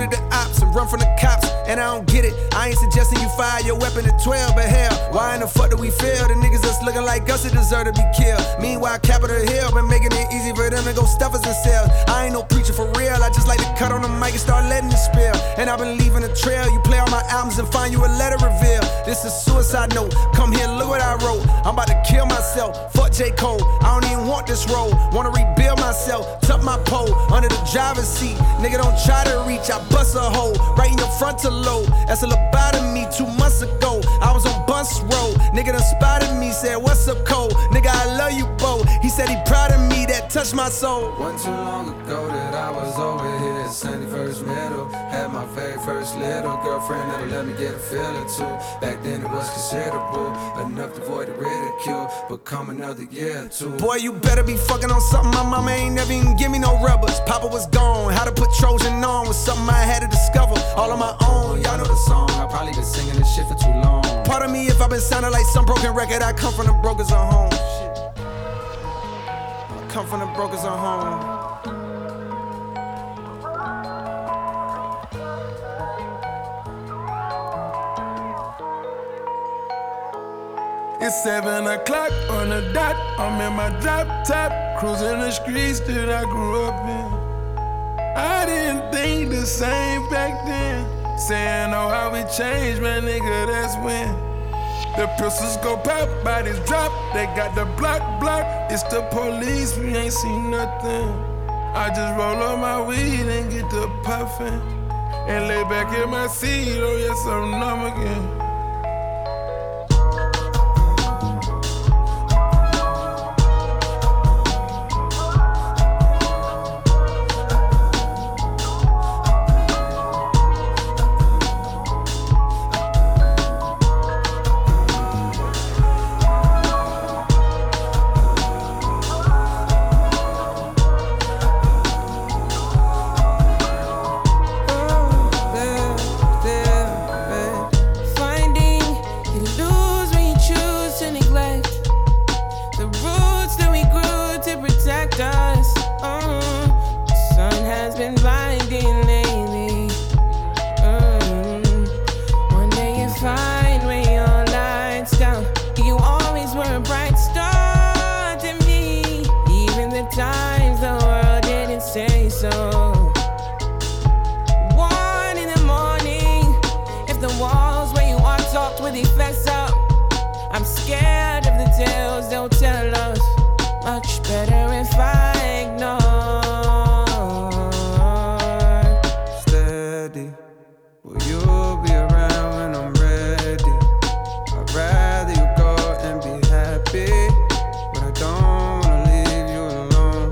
to the ops and run from the cops. And I don't get it, I ain't suggesting you fire your weapon at 12, but hell, why in the fuck do we fail? The niggas that's looking like us that deserve to be killed. Meanwhile, Capitol Hill been making it easy for them to go stuff us in cells. I ain't no preacher for real, I just like to cut on the mic and start letting it spill. And I've been leaving a trail, you play all my albums and find you a letter reveal. This is suicide note, come here, look what I wrote. I'm about to kill myself, fuck J. Cole. I don't even want this role, wanna rebuild myself. Tuck my pole under the driver's seat. Nigga, don't try to reach, I bust a hole right in your frontal lobe. That's a lobotomy 2 months ago. I was on Bunce Road, nigga done spotted me, said what's up Cole? Nigga, I love you, Bo. He said he proud of me, that touched my soul. Wasn't too long ago that I was over here at 71st Middle. Had my very first little girlfriend that'll let me get a feel or two. Back then it was considerable, enough to avoid the ridicule, but come another year or two. Boy, you better be fucking on something my mama ain't never even give me no rubbers. Papa was gone, how to put Trojan on was something I had to discover all on my own. Y'all know the song, I probably been singing this shit for too long. Pardon me if I've been sounding like some broken record, I come from the brokers on home. Shit. I come from the brokers on home. It's 7 o'clock on the dot, I'm in my drop top, cruising the streets that I grew up in. I didn't think the same back then, saying oh how we changed, man nigga, that's when. The pistols go pop, bodies drop, they got the block, it's the police, we ain't seen nothing. I just roll up my weed and get the puffin', and lay back in my seat, oh yes I'm numb again.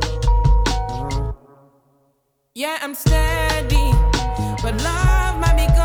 Yeah, I'm steady, but love might be